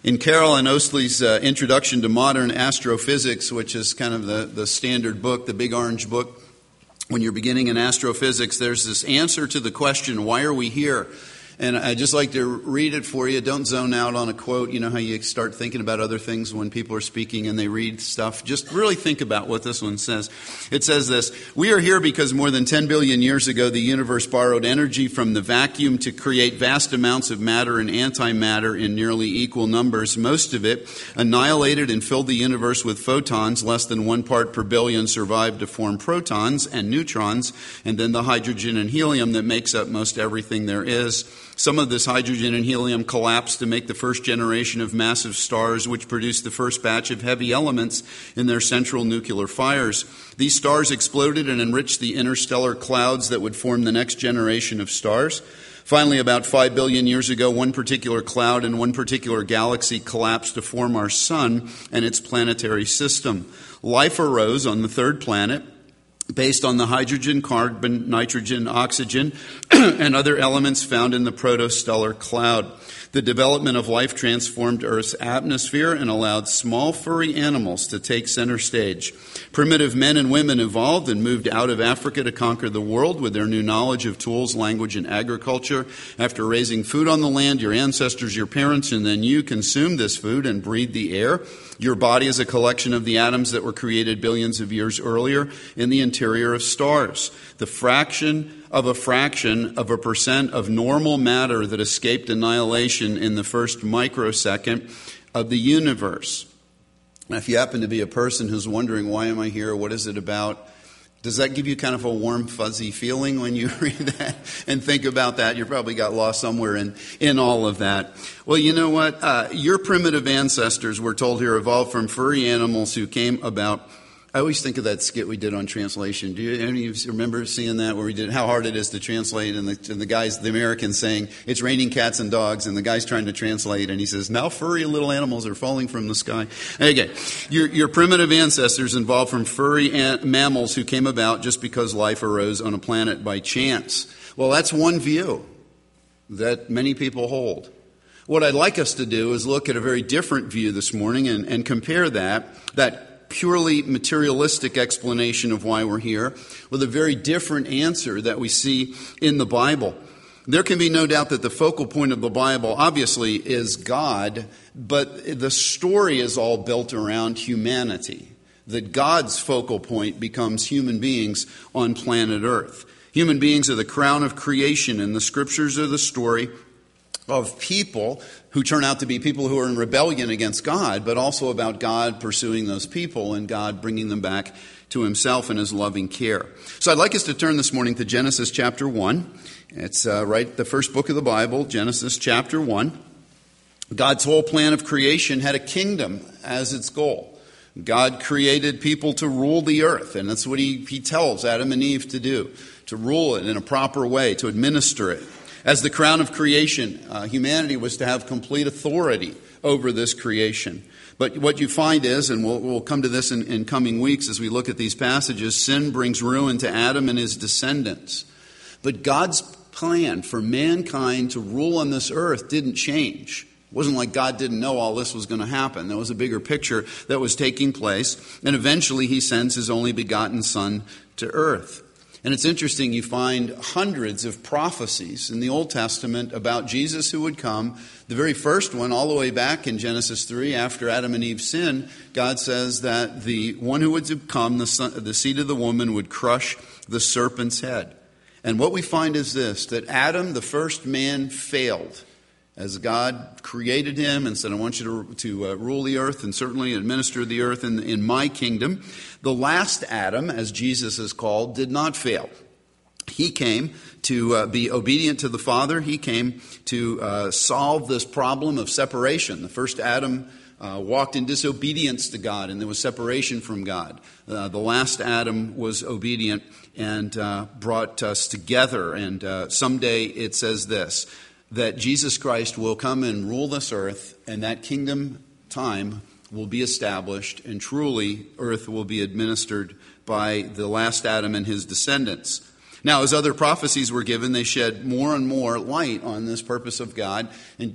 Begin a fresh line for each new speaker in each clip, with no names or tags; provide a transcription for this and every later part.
In Carol and Oatley's Introduction to Modern Astrophysics, which is kind of the standard book, the big orange book, when you're beginning in astrophysics, there's this answer to the question, why are we here? And I'd just like to read it for you. Don't zone out on a quote. You know how you start thinking about other things when people are speaking and they read stuff. Just really think about what this one says. It says this: we are here because more than 10 billion years ago, the universe borrowed energy from the vacuum to create vast amounts of matter and antimatter in nearly equal numbers. Most of it annihilated and filled the universe with photons. Less than 1 part per billion survived to form protons and neutrons, and then the hydrogen and helium that makes up most everything there is. Some of this hydrogen and helium collapsed to make the first generation of massive stars, which produced the first batch of heavy elements in their central nuclear fires. These stars exploded and enriched the interstellar clouds that would form the next generation of stars. Finally, about 5 billion years ago, one particular cloud in one particular galaxy collapsed to form our sun and its planetary system. Life arose on the third planet, based on the hydrogen, carbon, nitrogen, oxygen, and other elements found in the protostellar cloud. The development of life transformed Earth's atmosphere and allowed small furry animals to take center stage. Primitive men and women evolved and moved out of Africa to conquer the world with their new knowledge of tools, language, and agriculture. After raising food on the land, your ancestors, your parents, and then you consumed this food and breathed the air. Your body is a collection of the atoms that were created billions of years earlier in the interior of stars. The fraction of a percent of normal matter that escaped annihilation in the first microsecond of the universe. Now, if you happen to be a person who's wondering, why am I here? What is it about? Does that give you kind of a warm, fuzzy feeling when you read that and think about that? You probably got lost somewhere in all of that. Well, you know what? Your primitive ancestors, we're told here, evolved from furry animals who came about. I always think of that skit we did on translation. Do any of you remember seeing that, where we did how hard it is to translate, and the guys, the Americans, saying it's raining cats and dogs, and the guy's trying to translate, and he says, now furry little animals are falling from the sky. Okay, your primitive ancestors evolved from furry mammals who came about just because life arose on a planet by chance. Well, that's one view that many people hold. What I'd like us to do is look at a very different view this morning and compare that purely materialistic explanation of why we're here with a very different answer that we see in the Bible. There can be no doubt that the focal point of the Bible obviously is God, but the story is all built around humanity. That God's focal point becomes human beings on planet Earth. Human beings are the crown of creation, and the scriptures are the story of people who turn out to be people who are in rebellion against God, but also about God pursuing those people and God bringing them back to himself in his loving care. So I'd like us to turn this morning to Genesis chapter 1. It's the first book of the Bible, Genesis chapter 1. God's whole plan of creation had a kingdom as its goal. God created people to rule the earth, and that's what he tells Adam and Eve to do, to rule it in a proper way, to administer it. As the crown of creation, humanity was to have complete authority over this creation. But what you find is, and we'll come to this in coming weeks as we look at these passages, sin brings ruin to Adam and his descendants. But God's plan for mankind to rule on this earth didn't change. It wasn't like God didn't know all this was going to happen. There was a bigger picture that was taking place. And eventually he sends his only begotten Son to earth. And it's interesting, you find hundreds of prophecies in the Old Testament about Jesus who would come. The very first one, all the way back in Genesis 3, after Adam and Eve sinned, God says that the one who would come, the seed of the woman, would crush the serpent's head. And what we find is this, that Adam, the first man, failed. As God created him and said, I want you to rule the earth and certainly administer the earth in my kingdom. The last Adam, as Jesus is called, did not fail. He came to be obedient to the Father. He came to solve this problem of separation. The first Adam walked in disobedience to God, and there was separation from God. The last Adam was obedient and brought us together. And someday it says this, that Jesus Christ will come and rule this earth, and that kingdom time will be established, and truly earth will be administered by the last Adam and his descendants. Now, as other prophecies were given, they shed more and more light on this purpose of God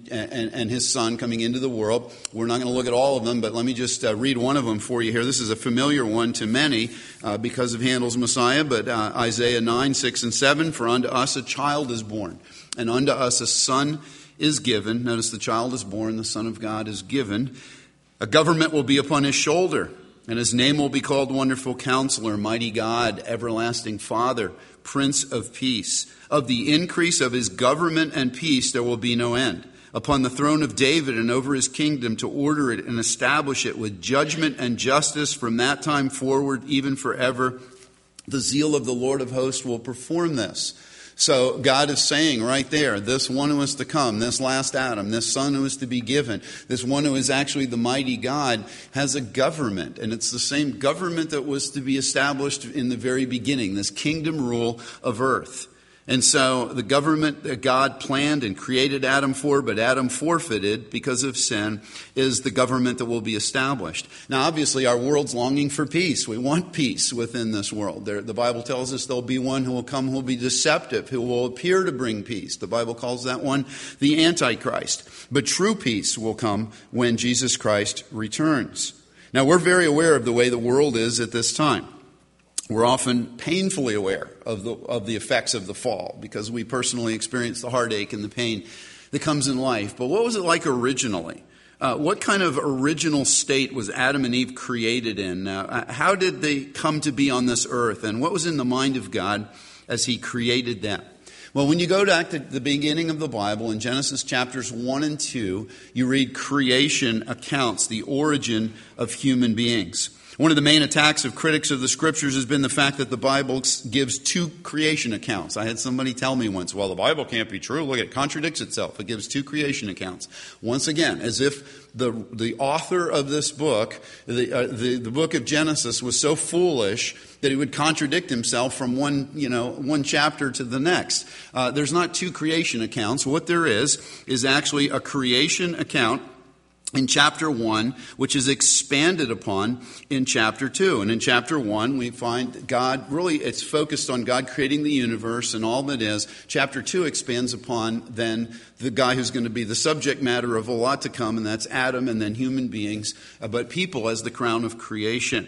and his Son coming into the world. We're not going to look at all of them, but let me just read one of them for you here. This is a familiar one to many because of Handel's Messiah, but Isaiah 9, 6, and 7, "For unto us a child is born, and unto us a son is given." Notice the child is born, the Son of God is given. "A government will be upon his shoulder, and his name will be called Wonderful Counselor, Mighty God, Everlasting Father, Prince of Peace. Of the increase of his government and peace there will be no end. Upon the throne of David and over his kingdom, to order it and establish it with judgment and justice from that time forward, even forever. The zeal of the Lord of hosts will perform this." So God is saying right there, this one who is to come, this last Adam, this Son who is to be given, this one who is actually the mighty God, has a government. And it's the same government that was to be established in the very beginning, this kingdom rule of earth. And so the government that God planned and created Adam for, but Adam forfeited because of sin, is the government that will be established. Now, obviously, our world's longing for peace. We want peace within this world. The Bible tells us there'll be one who will come who will be deceptive, who will appear to bring peace. The Bible calls that one the Antichrist. But true peace will come when Jesus Christ returns. Now, we're very aware of the way the world is at this time. We're often painfully aware of the effects of the fall because we personally experience the heartache and the pain that comes in life. But what was it like originally? What kind of original state was Adam and Eve created in? How did they come to be on this earth? And what was in the mind of God as he created them? Well, when you go back to the beginning of the Bible, in Genesis chapters 1 and 2, you read creation accounts, the origin of human beings. One of the main attacks of critics of the Scriptures has been the fact that the Bible gives two creation accounts. I had somebody tell me once, well, the Bible can't be true. Look, it contradicts itself. It gives two creation accounts. Once again, as if the author of this book, the book of Genesis, was so foolish that he would contradict himself from one chapter to the next. There's not two creation accounts. What there is actually a creation account in chapter 1, which is expanded upon in chapter 2. And in chapter 1, we find God, really it's focused on God creating the universe and all that is. Chapter 2 expands upon then the guy who's going to be the subject matter of a lot to come, and that's Adam, and then human beings, but people as the crown of creation.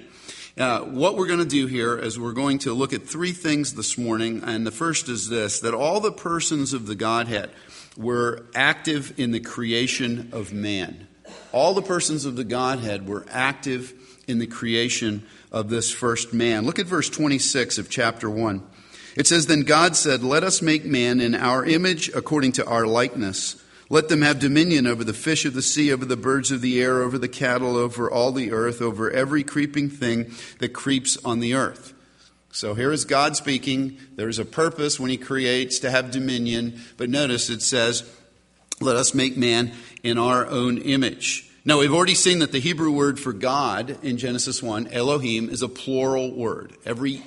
What we're going to do here is we're going to look at three things this morning, and the first is this, that all the persons of the Godhead were active in the creation of man. All the persons of the Godhead were active in the creation of this first man. Look at verse 26 of chapter 1. It says, "Then God said, let us make man in our image according to our likeness. Let them have dominion over the fish of the sea, over the birds of the air, over the cattle, over all the earth, over every creeping thing that creeps on the earth." So here is God speaking. There is a purpose when he creates to have dominion. But notice it says, let us make man in our own image. Now, we've already seen that the Hebrew word for God in Genesis 1, Elohim, is a plural word. Every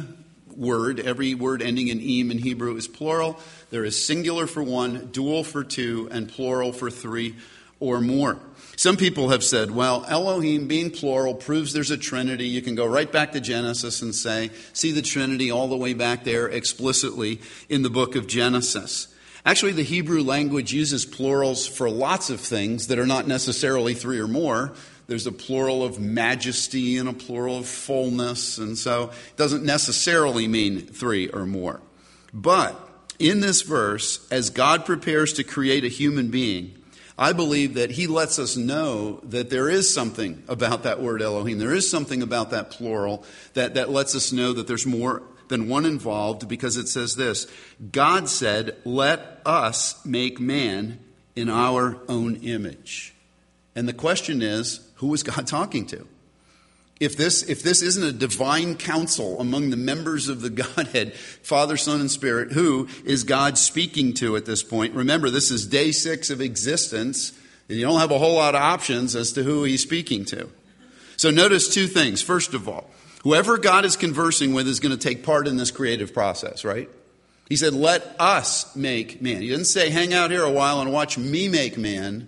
word ending in im in Hebrew is plural. There is singular for one, dual for two, and plural for three or more. Some people have said, well, Elohim being plural proves there's a Trinity. You can go right back to Genesis and see the Trinity all the way back there explicitly in the book of Genesis. Actually, the Hebrew language uses plurals for lots of things that are not necessarily three or more. There's a plural of majesty and a plural of fullness, and so it doesn't necessarily mean three or more. But in this verse, as God prepares to create a human being, I believe that he lets us know that there is something about that word Elohim. There is something about that plural that lets us know that there's more than one involved, because it says this, God said, let us make man in our own image. And the question is, who was God talking to? If this isn't a divine council among the members of the Godhead, Father, Son, and Spirit, who is God speaking to at this point? Remember, this is day 6 of existence. You don't have a whole lot of options as to who he's speaking to. So notice two things. First of all, whoever God is conversing with is going to take part in this creative process, right? He said, let us make man. He didn't say, hang out here a while and watch me make man.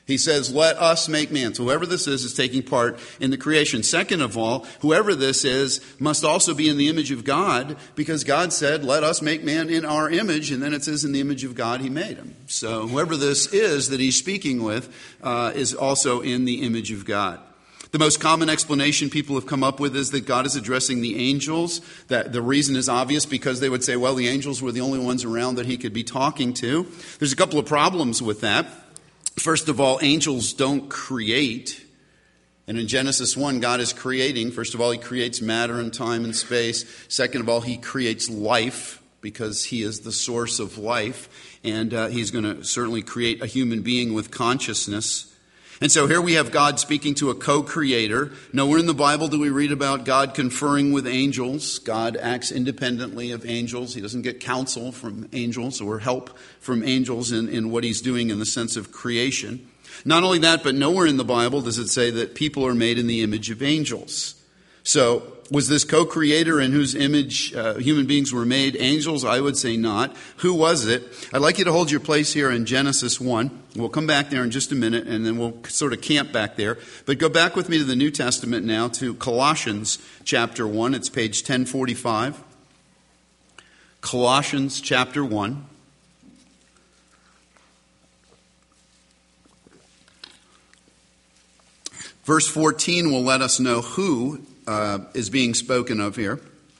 He says, let us make man. So whoever this is taking part in the creation. Second of all, whoever this is must also be in the image of God, because God said, let us make man in our image. And then it says, in the image of God he made him. So whoever this is that he's speaking with is also in the image of God. The most common explanation people have come up with is that God is addressing the angels. That the reason is obvious, because they would say, well, the angels were the only ones around that he could be talking to. There's a couple of problems with that. First of all, angels don't create. And in Genesis 1, God is creating. First of all, he creates matter and time and space. Second of all, he creates life, because he is the source of life. And he's going to certainly create a human being with consciousness. And so here we have God speaking to a co-creator. Nowhere in the Bible do we read about God conferring with angels. God acts independently of angels. He doesn't get counsel from angels or help from angels in what he's doing in the sense of creation. Not only that, but nowhere in the Bible does it say that people are made in the image of angels. So was this co-creator in whose image human beings were made angels? I would say not. Who was it? I'd like you to hold your place here in Genesis 1. We'll come back there in just a minute, and then we'll sort of camp back there. But go back with me to the New Testament now, to Colossians chapter 1. It's page 1045. Colossians chapter 1. Verse 14 will let us know who is being spoken of here.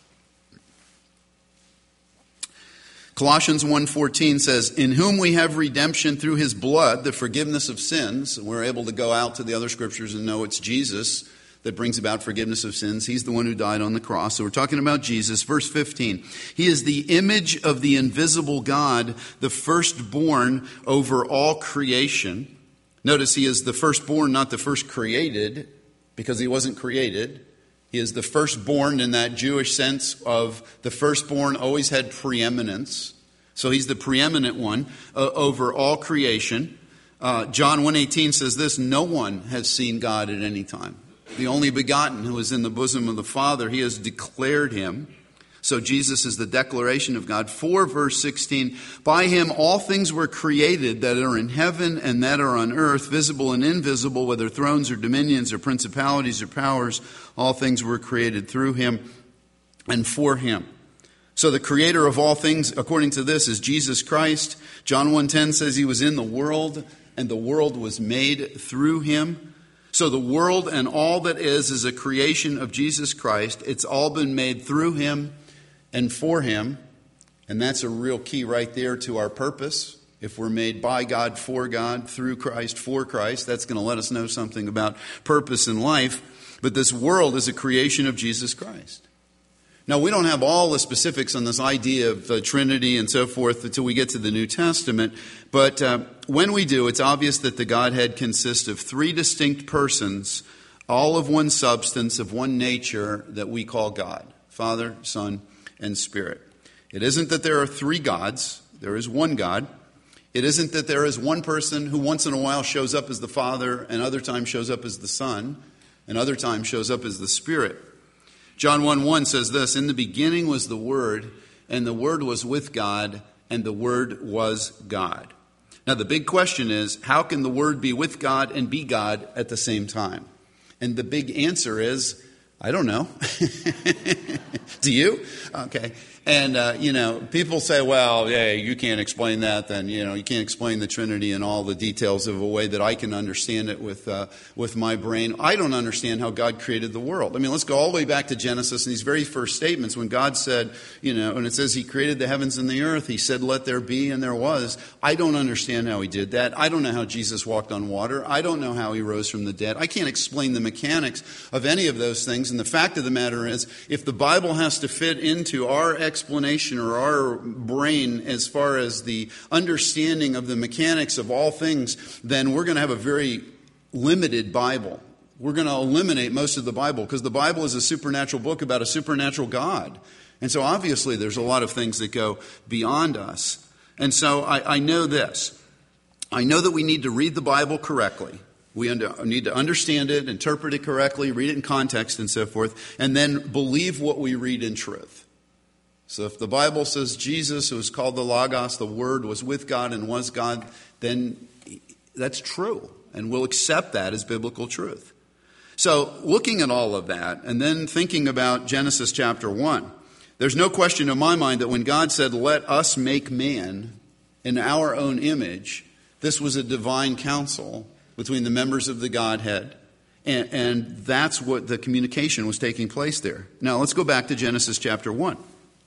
Colossians 1:14 says, in whom we have redemption through his blood, the forgiveness of sins. We're able to go out to the other scriptures and know it's Jesus that brings about forgiveness of sins. He's the one who died on the cross. So we're talking about Jesus. Verse 15, he is the image of the invisible God, the firstborn over all creation. Notice he is the firstborn, not the first created, because he wasn't created. He is the firstborn in that Jewish sense of the firstborn always had preeminence. So he's the preeminent one over all creation. John 1:18 says this, no one has seen God at any time. The only begotten who is in the bosom of the Father, he has declared him. So Jesus is the declaration of God. 4 verse 16, by him all things were created that are in heaven and that are on earth, visible and invisible, whether thrones or dominions or principalities or powers, all things were created through him and for him. So the creator of all things, according to this, is Jesus Christ. John 1:10 says he was in the world and the world was made through him. So the world and all that is a creation of Jesus Christ. It's all been made through him and for him, and that's a real key right there to our purpose. If we're made by God, for God, through Christ, for Christ, that's going to let us know something about purpose in life. But this world is a creation of Jesus Christ. Now, we don't have all the specifics on this idea of the Trinity and so forth until we get to the New Testament. But when we do, it's obvious that the Godhead consists of three distinct persons, all of one substance, of one nature, that we call God: Father, Son, and Spirit. It isn't that there are three gods. There is one God. It isn't that there is one person who once in a while shows up as the Father and other times shows up as the Son and other times shows up as the Spirit. John 1:1 says this, in the beginning was the Word, and the Word was with God, and the Word was God. Now the big question is, how can the Word be with God and be God at the same time? And the big answer is, I don't know. Do you? Okay. And, people say, well, yeah, you can't explain that. Then, you can't explain the Trinity and all the details of a way that I can understand it with my brain. I don't understand how God created the world. I mean, let's go all the way back to Genesis and these very first statements when God said, and it says he created the heavens and the earth. He said, let there be, and there was. I don't understand how he did that. I don't know how Jesus walked on water. I don't know how he rose from the dead. I can't explain the mechanics of any of those things. And the fact of the matter is, if the Bible has to fit into our explanation or our brain as far as the understanding of the mechanics of all things, then we're going to have a very limited Bible. We're going to eliminate most of the Bible because the Bible is a supernatural book about a supernatural God. And so obviously there's a lot of things that go beyond us. And so I know this. I know that we need to read the Bible correctly. We need to understand it, interpret it correctly, read it in context and so forth, and then believe what we read in truth. So if the Bible says Jesus, who is called the Logos, the Word, was with God and was God, then that's true. and we'll accept that as biblical truth. So looking at all of that and then thinking about Genesis chapter 1, there's no question in my mind that when God said, "Let us make man in our own image," this was a divine counsel between the members of the Godhead. And that's what the communication was taking place there. Now let's go back to Genesis chapter 1.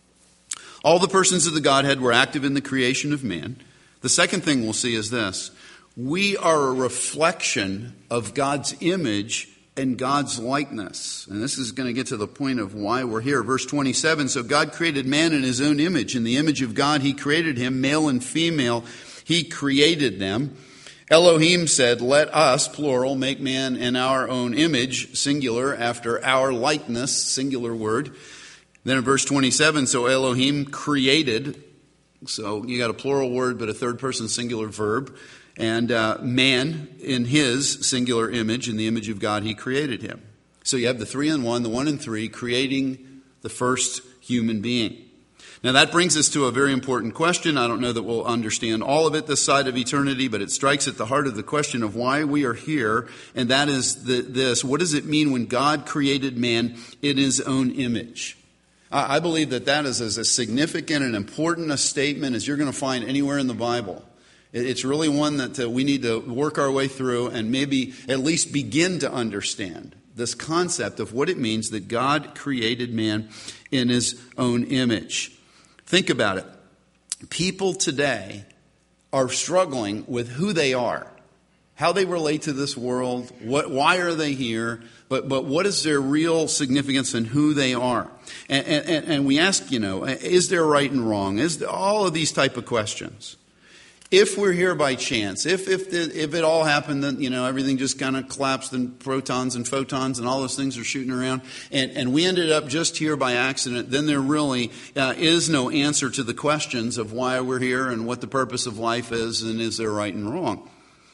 All the persons of the Godhead were active in the creation of man. The second thing we'll see is this: we are a reflection of God's image and God's likeness. And this is going to get to the point of why we're here. Verse 27, so God created man in his own image. In the image of God he created him, male and female he created them. Elohim said, "Let us," plural, "make man in our own image," singular, after our likeness, singular word. Then in verse 27, so Elohim created, so you got a plural word but a third person singular verb, and man in his singular image, in the image of God he created him. So you have the 3 in 1, the 1 in 3, creating the first human being. Now that brings us to a very important question. I don't know that we'll understand all of it this side of eternity, but it strikes at the heart of the question of why we are here, and that is this: what does it mean when God created man in his own image? I believe that is as significant and important a statement as you're going to find anywhere in the Bible. It's really one that we need to work our way through and maybe at least begin to understand this concept of what it means that God created man in his own image. Think about it. People today are struggling with who they are, how they relate to this world, why are they here, but what is their real significance in who they are? And we ask, is there right and wrong? Is there all of these type of questions? If we're here by chance, if it all happened, then everything just kind of collapsed and protons and photons and all those things are shooting around, and we ended up just here by accident, then there really is no answer to the questions of why we're here and what the purpose of life is and is there right and wrong.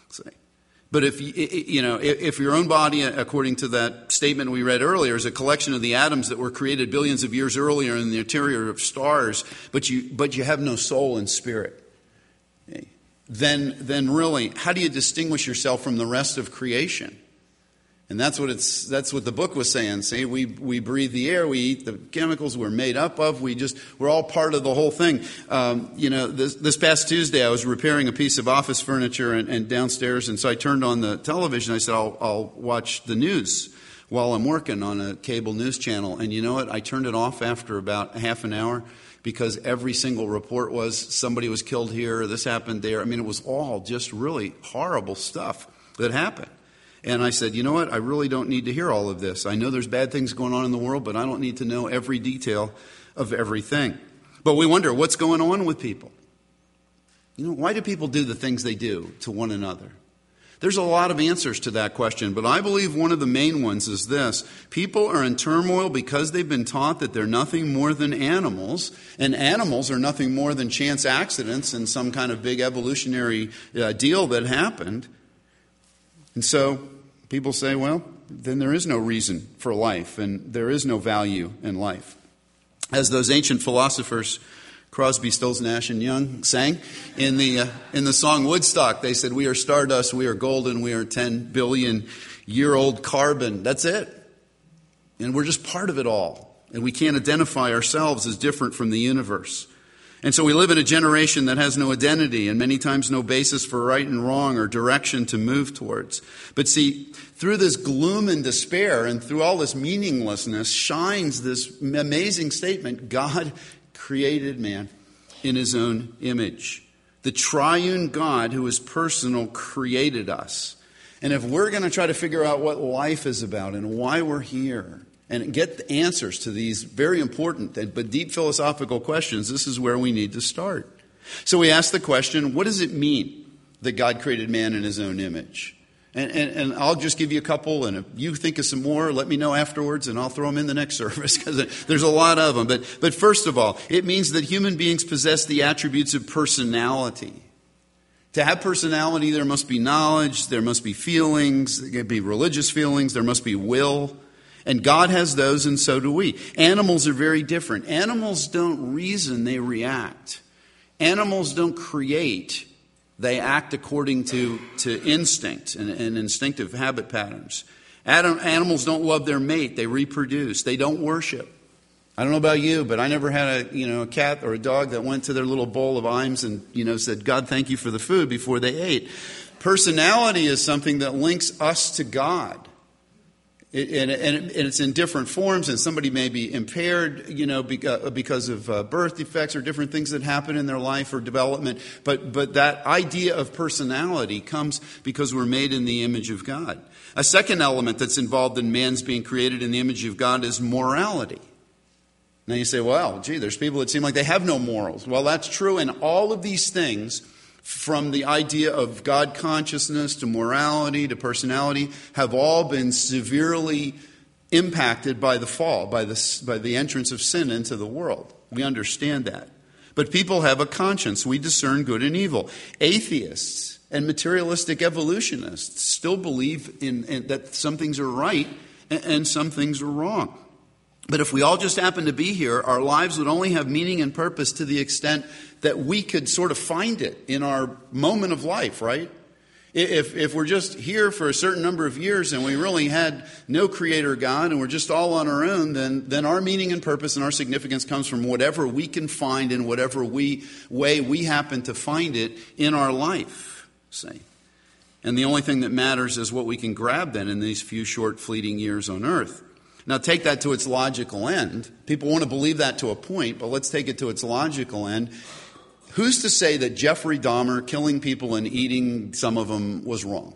But if your own body, according to that statement we read earlier, is a collection of the atoms that were created billions of years earlier in the interior of stars, but you have no soul and spirit, then really, how do you distinguish yourself from the rest of creation? And that's what the book was saying. See, we breathe the air, we eat the chemicals we're made up of. We're all part of the whole thing. This past Tuesday, I was repairing a piece of office furniture and downstairs, and so I turned on the television. I said, I'll watch the news while I'm working on a cable news channel. And you know what? I turned it off after about half an hour, because every single report was somebody was killed here, this happened there. I mean, it was all just really horrible stuff that happened. And I said, you know what? I really don't need to hear all of this. I know there's bad things going on in the world, but I don't need to know every detail of everything. But we wonder, what's going on with people? Why do people do the things they do to one another? There's a lot of answers to that question, but I believe one of the main ones is this: people are in turmoil because they've been taught that they're nothing more than animals, and animals are nothing more than chance accidents and some kind of big evolutionary deal that happened. And so people say, well, then there is no reason for life, and there is no value in life. As those ancient philosophers, Crosby, Stills, Nash and Young, sang in the song Woodstock. They said, "We are stardust, we are golden, we are 10 billion year old carbon." That's it. And we're just part of it all. And we can't identify ourselves as different from the universe. And so we live in a generation that has no identity and many times no basis for right and wrong or direction to move towards. But see, through this gloom and despair and through all this meaninglessness shines this amazing statement: God created man in his own image. The triune God, who is personal, created us. And if we're going to try to figure out what life is about and why we're here and get the answers to these very important but deep philosophical questions, this is where we need to start. So we ask the question, what does it mean that God created man in his own image? And I'll just give you a couple, and if you think of some more, let me know afterwards, and I'll throw them in the next service, because there's a lot of them. But first of all, it means that human beings possess the attributes of personality. To have personality, there must be knowledge, there must be feelings, there can be religious feelings, there must be will. And God has those, and so do we. Animals are very different. Animals don't reason, they react. Animals don't create, They act according to instinct and instinctive habit patterns. Animals don't love their mate. They reproduce. They don't worship. I don't know about you, but I never had a cat or a dog that went to their little bowl of Iams and said, "God, thank you for the food," before they ate. Personality is something that links us to God. And it's in different forms, and somebody may be impaired, because of birth defects or different things that happen in their life or development. But that idea of personality comes because we're made in the image of God. A second element that's involved in man's being created in the image of God is morality. Now you say, well, there's people that seem like they have no morals. Well, that's true, and all of these things, from the idea of God consciousness to morality to personality, have all been severely impacted by the fall, by the entrance of sin into the world. We understand that. But people have a conscience. We discern good and evil. Atheists and materialistic evolutionists still believe in that some things are right and some things are wrong. But if we all just happen to be here, our lives would only have meaning and purpose to the extent that we could sort of find it in our moment of life, right? If we're just here for a certain number of years and we really had no creator God and we're just all on our own, then our meaning and purpose and our significance comes from whatever we can find in whatever way we happen to find it in our life, say. And the only thing that matters is what we can grab then in these few short fleeting years on earth. Now take that to its logical end. People want to believe that to a point, but let's take it to its logical end. Who's to say that Jeffrey Dahmer killing people and eating some of them was wrong?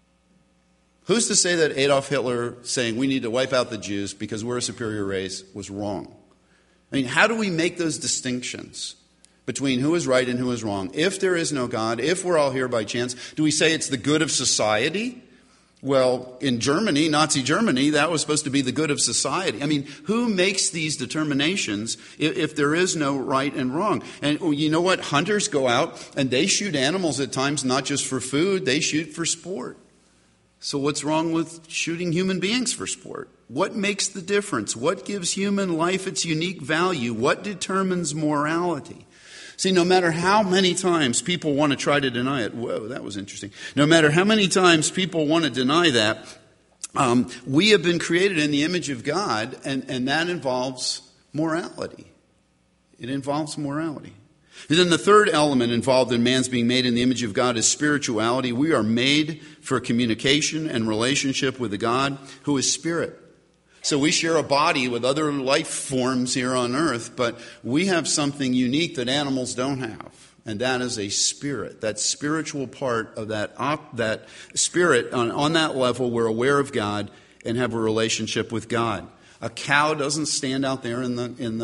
Who's to say that Adolf Hitler saying we need to wipe out the Jews because we're a superior race was wrong? I mean, how do we make those distinctions between who is right and who is wrong? If there is no God, if we're all here by chance, do we say it's the good of society? Well, in Germany, Nazi Germany, that was supposed to be the good of society. I mean, who makes these determinations if there is no right and wrong? And you know what? Hunters go out and they shoot animals at times, not just for food, they shoot for sport. So what's wrong with shooting human beings for sport? What makes the difference? What gives human life its unique value? What determines morality? See, no matter how many times people want to try to deny it, whoa, that was interesting. No matter how many times people want to deny that, we have been created in the image of God, and that involves morality. It involves morality. And then the third element involved in man's being made in the image of God is spirituality. We are made for communication and relationship with a God who is spirit. So we share a body with other life forms here on earth, but we have something unique that animals don't have, and that is a spirit. That spiritual part of that spirit, on that level, we're aware of God and have a relationship with God. A cow doesn't stand out there in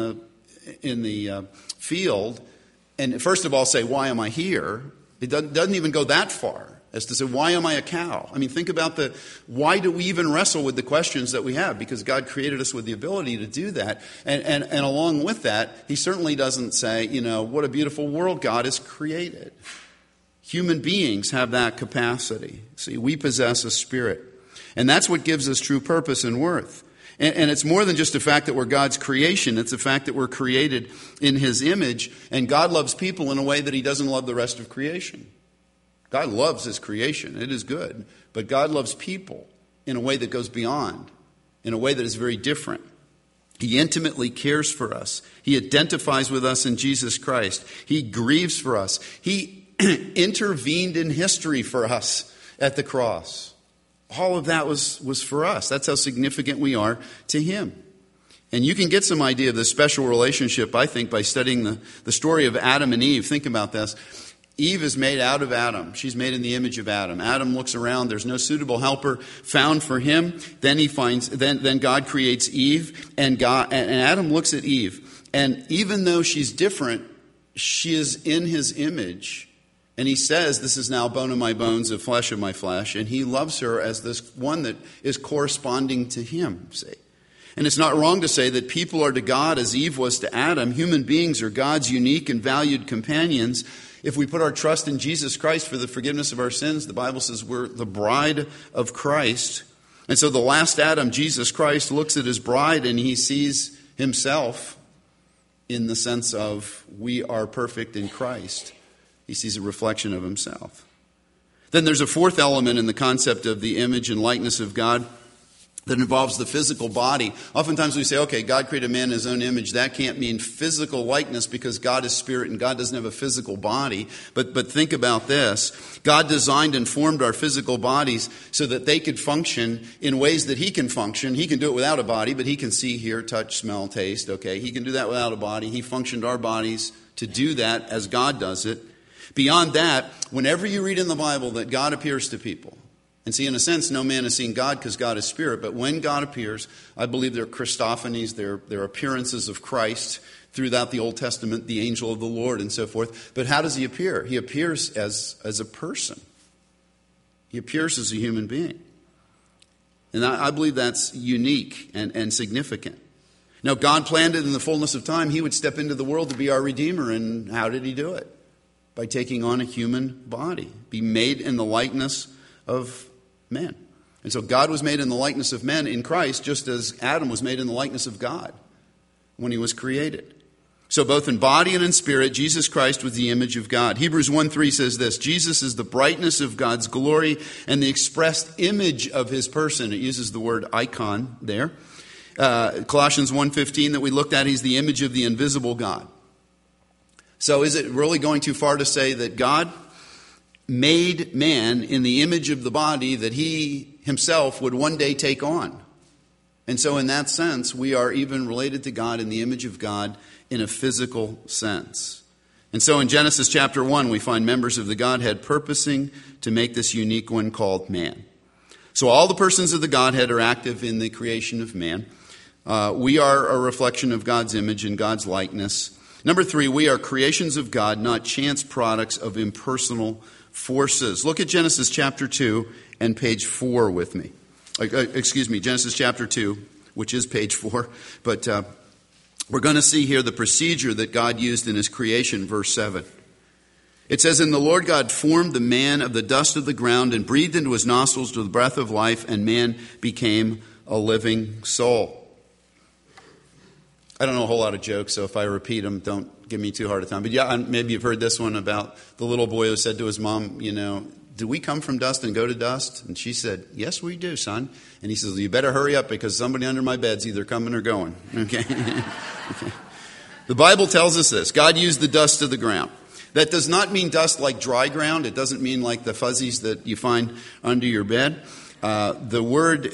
the field and first of all say, "Why am I here?" It doesn't even go that far as to say, why am I a cow? I mean, think about why do we even wrestle with the questions that we have? Because God created us with the ability to do that. And along with that, he certainly doesn't say, what a beautiful world God has created. Human beings have that capacity. See, we possess a spirit. And that's what gives us true purpose and worth. And it's more than just the fact that we're God's creation. It's the fact that we're created in his image. And God loves people in a way that he doesn't love the rest of creation. God loves his creation. It is good. But God loves people in a way that goes beyond, in a way that is very different. He intimately cares for us. He identifies with us in Jesus Christ. He grieves for us. He intervened in history for us at the cross. All of that was for us. That's how significant we are to him. And you can get some idea of this special relationship, I think, by studying the story of Adam and Eve. Think about this. Eve is made out of Adam. She's made in the image of Adam. Adam looks around. There's no suitable helper found for him. Then then God creates Eve, and Adam looks at Eve. And even though she's different, she is in his image. And he says, "This is now bone of my bones, and flesh of my flesh." And he loves her as this one that is corresponding to him, see. And it's not wrong to say that people are to God as Eve was to Adam. Human beings are God's unique and valued companions. If we put our trust in Jesus Christ for the forgiveness of our sins, the Bible says we're the bride of Christ. And so the last Adam, Jesus Christ, looks at his bride and he sees himself in the sense of we are perfect in Christ. He sees a reflection of himself. Then there's a fourth element in the concept of the image and likeness of God that involves the physical body. Oftentimes we say, okay, God created man in his own image. That can't mean physical likeness because God is spirit and God doesn't have a physical body. But think about this. God designed and formed our physical bodies so that they could function in ways that he can function. He can do it without a body, but he can see, hear, touch, smell, taste. Okay, he can do that without a body. He functioned our bodies to do that as God does it. Beyond that, whenever you read in the Bible that God appears to people, and see, in a sense, no man has seen God because God is spirit. But when God appears, I believe there are Christophanies, there are appearances of Christ throughout the Old Testament, the angel of the Lord and so forth. But how does he appear? He appears as a person. He appears as a human being. And I believe that's unique and significant. Now, God planned it in the fullness of time. He would step into the world to be our Redeemer. And how did he do it? By taking on a human body, be made in the likeness of men. And so God was made in the likeness of men in Christ, just as Adam was made in the likeness of God when he was created. So both in body and in spirit, Jesus Christ was the image of God. Hebrews 1:3 says this, Jesus is the brightness of God's glory and the expressed image of his person. It uses the word icon there. Colossians 1:15 that we looked at, he's the image of the invisible God. So is it really going too far to say that God made man in the image of the body that he himself would one day take on? And so in that sense, we are even related to God in the image of God in a physical sense. And so in Genesis chapter 1, we find members of the Godhead purposing to make this unique one called man. So all the persons of the Godhead are active in the creation of man. We are a reflection of God's image and God's likeness. Number 3, we are creations of God, not chance products of impersonal forces. Look at Genesis chapter 2 and page 4 with me. Genesis chapter 2, which is page 4. But we're going to see here the procedure that God used in his creation, verse 7. It says, "And the Lord God formed the man of the dust of the ground and breathed into his nostrils the breath of life, and man became a living soul." I don't know a whole lot of jokes, so if I repeat them, don't give me too hard a time. But yeah, maybe you've heard this one about the little boy who said to his mom, "Do we come from dust and go to dust?" And she said, "Yes, we do, son." And he says, "You better hurry up because somebody under my bed's either coming or going." Okay. Okay. The Bible tells us this. God used the dust of the ground. That does not mean dust like dry ground. It doesn't mean like the fuzzies that you find under your bed. The word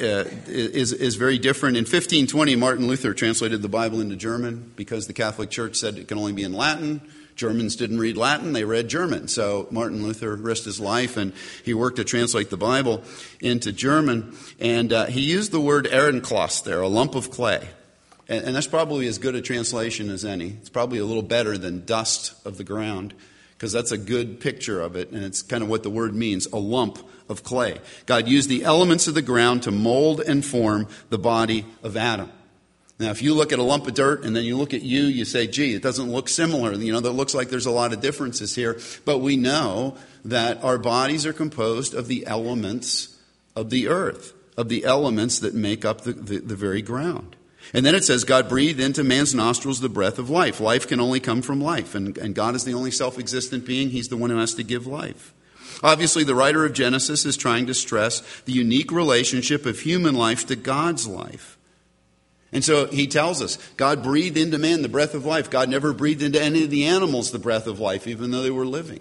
is very different. In 1520, Martin Luther translated the Bible into German because the Catholic Church said it can only be in Latin. Germans didn't read Latin, they read German. So Martin Luther risked his life and he worked to translate the Bible into German. And he used the word Ehrenkloss there, a lump of clay. And that's probably as good a translation as any. It's probably a little better than dust of the ground, because that's a good picture of it, and it's kind of what the word means, a lump of clay. God used the elements of the ground to mold and form the body of Adam. Now, if you look at a lump of dirt and then you look at you say, gee, it doesn't look similar. That looks like there's a lot of differences here. But we know that our bodies are composed of the elements of the earth, of the elements that make up the very ground. And then it says, God breathed into man's nostrils the breath of life. Life can only come from life. And God is the only self-existent being. He's the one who has to give life. Obviously, the writer of Genesis is trying to stress the unique relationship of human life to God's life. And so he tells us, God breathed into man the breath of life. God never breathed into any of the animals the breath of life, even though they were living.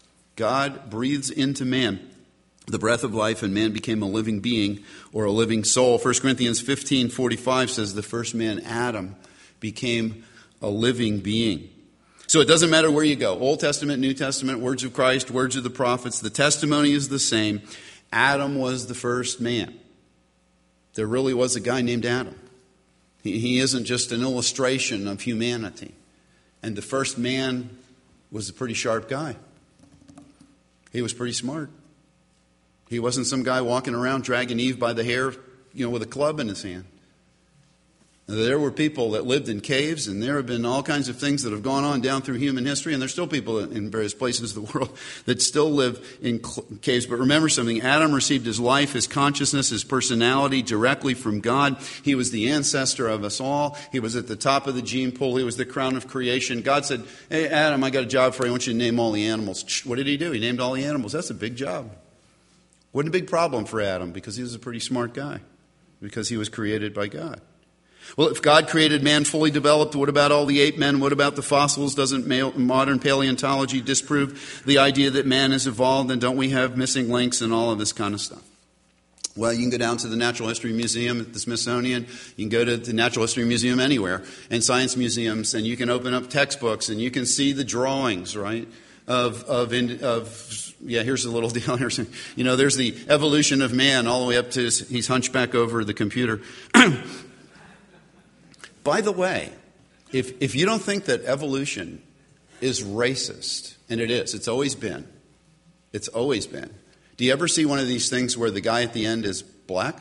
God breathes into man the breath of life, and man became a living being or a living soul. 1 Corinthians 15:45 says the first man, Adam, became a living being. So it doesn't matter where you go. Old Testament, New Testament, words of Christ, words of the prophets. The testimony is the same. Adam was the first man. There really was a guy named Adam. He isn't just an illustration of humanity. And the first man was a pretty sharp guy. He was pretty smart. He wasn't some guy walking around dragging Eve by the hair, with a club in his hand. There were people that lived in caves, and there have been all kinds of things that have gone on down through human history, and there's still people in various places of the world that still live in caves. But remember something, Adam received his life, his consciousness, his personality directly from God. He was the ancestor of us all. He was at the top of the gene pool. He was the crown of creation. God said, hey, Adam, I got a job for you. I want you to name all the animals. What did he do? He named all the animals. That's a big job. Wasn't a big problem for Adam because he was a pretty smart guy, because he was created by God. Well, if God created man fully developed, what about all the ape men? What about the fossils? Doesn't modern paleontology disprove the idea that man has evolved? And don't we have missing links and all of this kind of stuff? Well, you can go down to the Natural History Museum at the Smithsonian. You can go to the Natural History Museum anywhere, and science museums, and you can open up textbooks, and you can see the drawings, right, here's a little deal here. You know, there's the evolution of man all the way up to he's hunchback over the computer. By the way, if you don't think that evolution is racist, and it is, it's always been. Do you ever see one of these things where the guy at the end is black?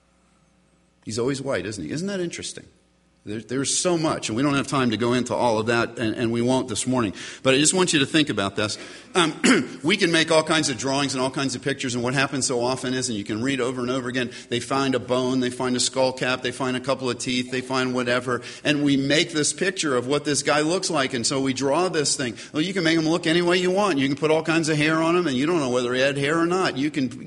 He's always white, isn't he? Isn't that interesting? There's so much, and we don't have time to go into all of that, and we won't this morning. But I just want you to think about this. We can make all kinds of drawings and all kinds of pictures, and what happens so often is, and you can read over and over again, they find a bone, they find a skull cap, they find a couple of teeth, they find whatever, and we make this picture of what this guy looks like, and so we draw this thing. Well, you can make him look any way you want. You can put all kinds of hair on him, and you don't know whether he had hair or not. You can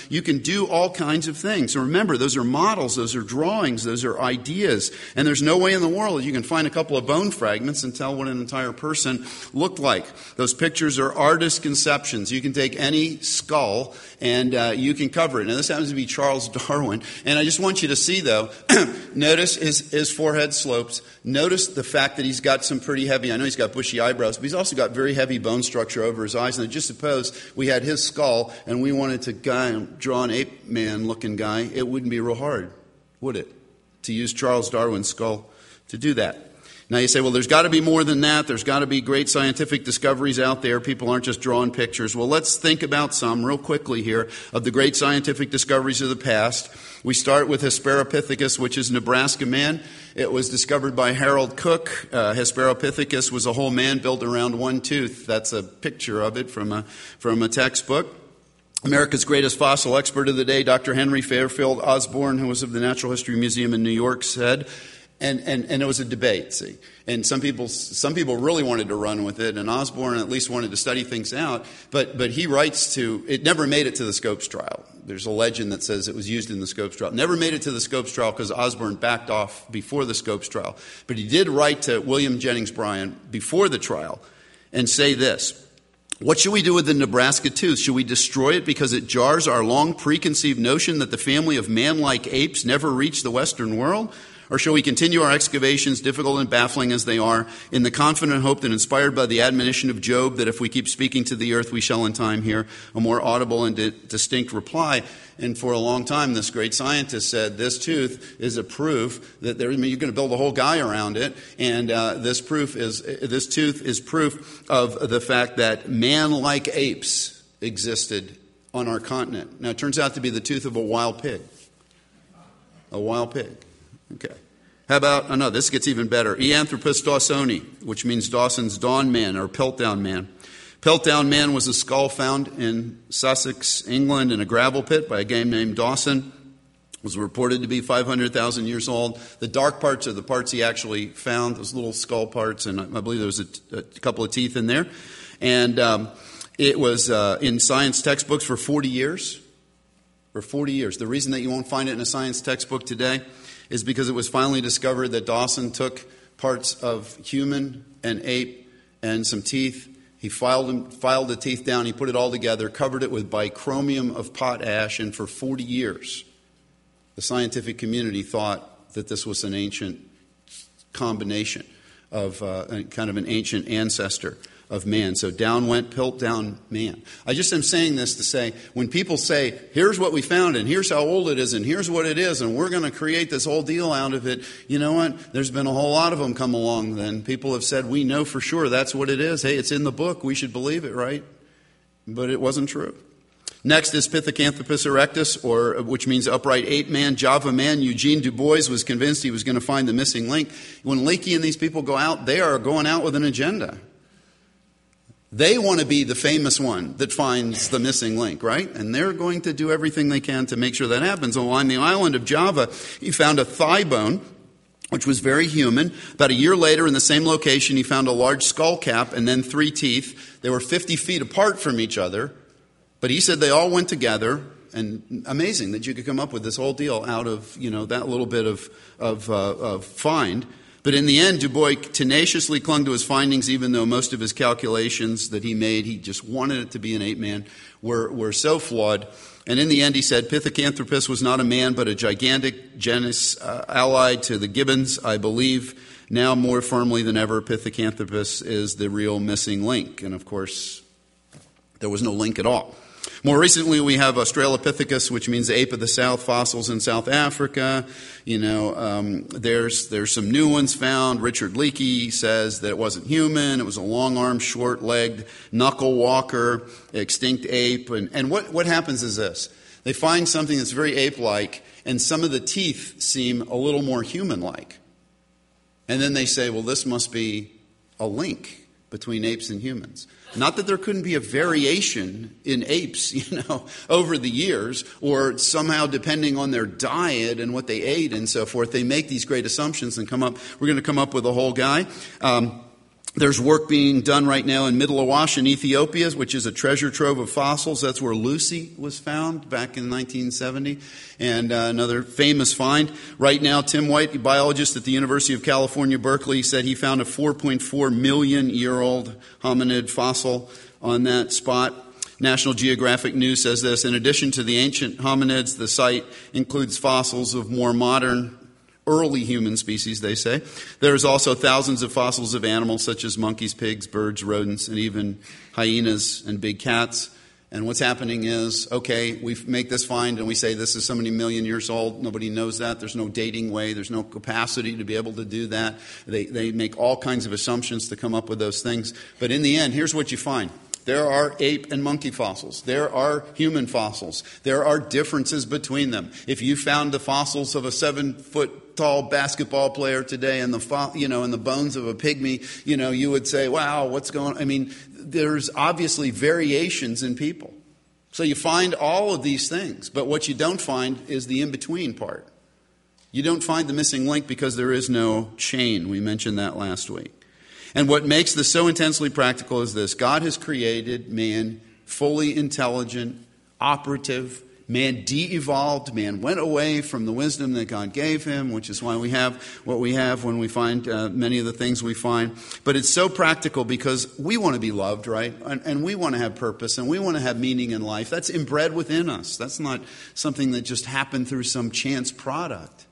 do all kinds of things. So remember, those are models, those are drawings, those are ideas, and there's no way in the world that you can find a couple of bone fragments and tell what an entire person looked like. Those pictures are artist conceptions. You can take any skull and you can cover it. Now, this happens to be Charles Darwin. And I just want you to see, though, notice his forehead slopes. Notice the fact that he's got some pretty heavy, I know he's got bushy eyebrows, but he's also got very heavy bone structure over his eyes. And just suppose we had his skull and we wanted to draw an ape man looking guy. It wouldn't be real hard, would it, to use Charles Darwin's skull to do that. Now you say, well, there's got to be more than that. There's got to be great scientific discoveries out there. People aren't just drawing pictures. Well, let's think about some real quickly here of the great scientific discoveries of the past. We start with Hesperopithecus, which is Nebraska man. It was discovered by Harold Cook. Hesperopithecus was a whole man built around one tooth. That's a picture of it from a textbook. America's greatest fossil expert of the day, Dr. Henry Fairfield Osborn, who was of the Natural History Museum in New York, said, and it was a debate, see. And some people really wanted to run with it, and Osborn at least wanted to study things out. But he writes it never made it to the Scopes trial. There's a legend that says it was used in the Scopes trial. Never made it to the Scopes trial because Osborn backed off before the Scopes trial. But he did write to William Jennings Bryan before the trial and say this: what should we do with the Nebraska tooth? Should we destroy it because it jars our long preconceived notion that the family of man-like apes never reached the Western world? Or shall we continue our excavations, difficult and baffling as they are, in the confident hope that, inspired by the admonition of Job, that if we keep speaking to the earth, we shall in time hear a more audible and distinct reply? And for a long time, this great scientist said this tooth is a proof that you're going to build a whole guy around it, and this tooth is proof of the fact that man-like apes existed on our continent. Now, it turns out to be the tooth of a wild pig. A wild pig. Okay. How about, this gets even better. Eanthropus dawsoni, which means Dawson's Dawn Man or Piltdown Man. Piltdown Man was a skull found in Sussex, England, in a gravel pit by a guy named Dawson. It was reported to be 500,000 years old. The dark parts are the parts he actually found, those little skull parts, and I believe there was a couple of teeth in there. And it was in science textbooks for 40 years. For 40 years. The reason that you won't find it in a science textbook today is because it was finally discovered that Dawson took parts of human and ape and some teeth. He filed the teeth down, he put it all together, covered it with bichromate of potash, and for 40 years, the scientific community thought that this was an ancient combination of kind of an ancient ancestor of man. So down went Piltdown Man. I just am saying this to say, when people say, here's what we found, and here's how old it is, and here's what it is, and we're going to create this whole deal out of it, you know what? There's been a whole lot of them come along then. People have said, we know for sure that's what it is. Hey, it's in the book. We should believe it, right? But it wasn't true. Next is Pithecanthropus erectus, which means upright ape man, Java man. Eugene Du Bois was convinced he was going to find the missing link. When Leakey and these people go out, they are going out with an agenda. They want to be the famous one that finds the missing link, right? And they're going to do everything they can to make sure that happens. On the island of Java, he found a thigh bone, which was very human. About a year later, in the same location, he found a large skull cap and then 3 teeth. They were 50 feet apart from each other. But he said they all went together, and amazing that you could come up with this whole deal out of, that little bit of find. But in the end, Du Bois tenaciously clung to his findings, even though most of his calculations that he made, he just wanted it to be an ape man, were so flawed. And in the end, he said, Pithecanthropus was not a man, but a gigantic genus allied to the gibbons. I believe now more firmly than ever, Pithecanthropus is the real missing link. And of course, there was no link at all. More recently, we have Australopithecus, which means ape of the south, fossils in South Africa. There's some new ones found. Richard Leakey says that it wasn't human. It was a long-armed, short-legged, knuckle walker, extinct ape. And what happens is this. They find something that's very ape-like, and some of the teeth seem a little more human-like. And then they say, well, this must be a link between apes and humans. Not that there couldn't be a variation in apes, over the years, or somehow depending on their diet and what they ate and so forth. They make these great assumptions and we're going to come up with a whole guy. There's work being done right now in Middle Awash in Ethiopia, which is a treasure trove of fossils. That's where Lucy was found back in 1970. And another famous find. Right now, Tim White, a biologist at the University of California, Berkeley, said he found a 4.4 million year old hominid fossil on that spot. National Geographic News says this: in addition to the ancient hominids, the site includes fossils of more modern early human species, they say. There's also thousands of fossils of animals such as monkeys, pigs, birds, rodents, and even hyenas and big cats. And what's happening is, okay, we make this find and we say this is so many million years old. Nobody knows that. There's no dating way. There's no capacity to be able to do that. They make all kinds of assumptions to come up with those things. But in the end, here's what you find. There are ape and monkey fossils. There are human fossils. There are differences between them. If you found the fossils of a 7-foot-tall basketball player today and the bones of a pygmy, you would say, wow, what's going on? I mean, there's obviously variations in people. So you find all of these things, but what you don't find is the in-between part. You don't find the missing link because there is no chain. We mentioned that last week. And what makes this so intensely practical is this: God has created man fully intelligent, operative. Man de-evolved. Man went away from the wisdom that God gave him, which is why we have what we have when we find many of the things we find. But it's so practical because we want to be loved, right? And we want to have purpose, and we want to have meaning in life. That's inbred within us. That's not something that just happened through some chance product,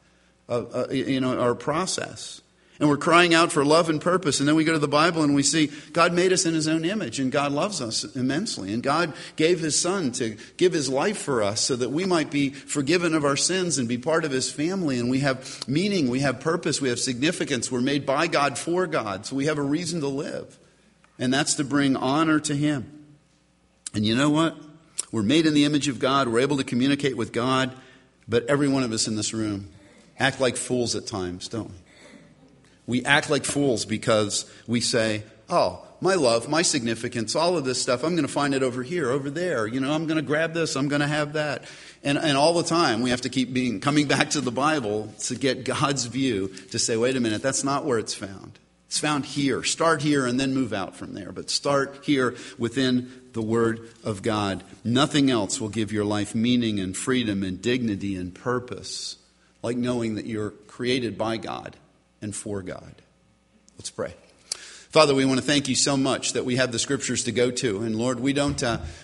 our process. And we're crying out for love and purpose. And then we go to the Bible and we see God made us in his own image. And God loves us immensely. And God gave his son to give his life for us so that we might be forgiven of our sins and be part of his family. And we have meaning, we have purpose, we have significance. We're made by God for God. So we have a reason to live. And that's to bring honor to him. And you know what? We're made in the image of God. We're able to communicate with God. But every one of us in this room act like fools at times, don't we? We act like fools because we say, oh, my love, my significance, all of this stuff, I'm going to find it over here, over there. I'm going to grab this, I'm going to have that. And all the time we have to keep coming back to the Bible to get God's view to say, wait a minute, that's not where it's found. It's found here. Start here and then move out from there. But start here within the Word of God. Nothing else will give your life meaning and freedom and dignity and purpose like knowing that you're created by God and for God. Let's pray. Father, we want to thank you so much that we have the Scriptures to go to. And Lord, we don't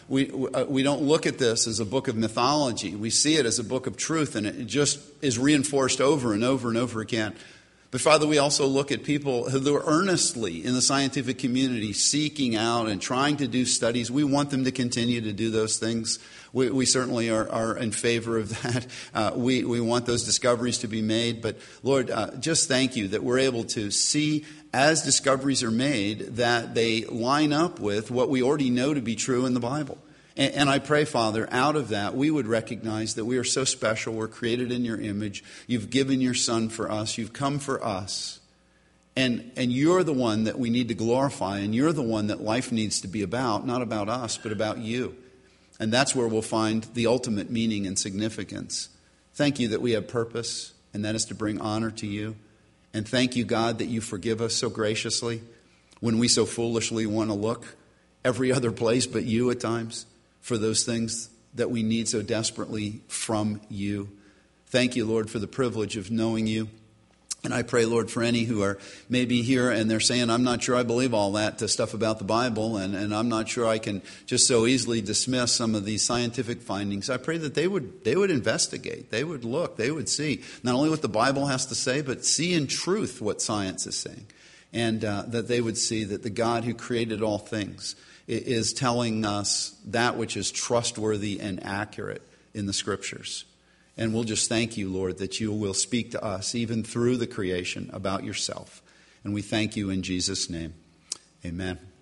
look at this as a book of mythology. We see it as a book of truth, and it just is reinforced over and over and over again. But Father, we also look at people who are earnestly in the scientific community seeking out and trying to do studies. We want them to continue to do those things. We certainly are in favor of that. We want those discoveries to be made. But Lord, just thank you that we're able to see as discoveries are made that they line up with what we already know to be true in the Bible. And I pray, Father, out of that, we would recognize that we are so special. We're created in your image. You've given your Son for us. You've come for us. And you're the one that we need to glorify, and you're the one that life needs to be about, not about us, but about you. And that's where we'll find the ultimate meaning and significance. Thank you that we have purpose, and that is to bring honor to you. And thank you, God, that you forgive us so graciously when we so foolishly want to look every other place but you at times for those things that we need so desperately from you. Thank you, Lord, for the privilege of knowing you. And I pray, Lord, for any who are maybe here and they're saying, I'm not sure I believe all that stuff about the Bible, and I'm not sure I can just so easily dismiss some of these scientific findings. I pray that they would investigate, they would look, they would see not only what the Bible has to say, but see in truth what science is saying. And that they would see that the God who created all things is telling us that which is trustworthy and accurate in the Scriptures. And we'll just thank you, Lord, that you will speak to us even through the creation about yourself. And we thank you in Jesus' name. Amen.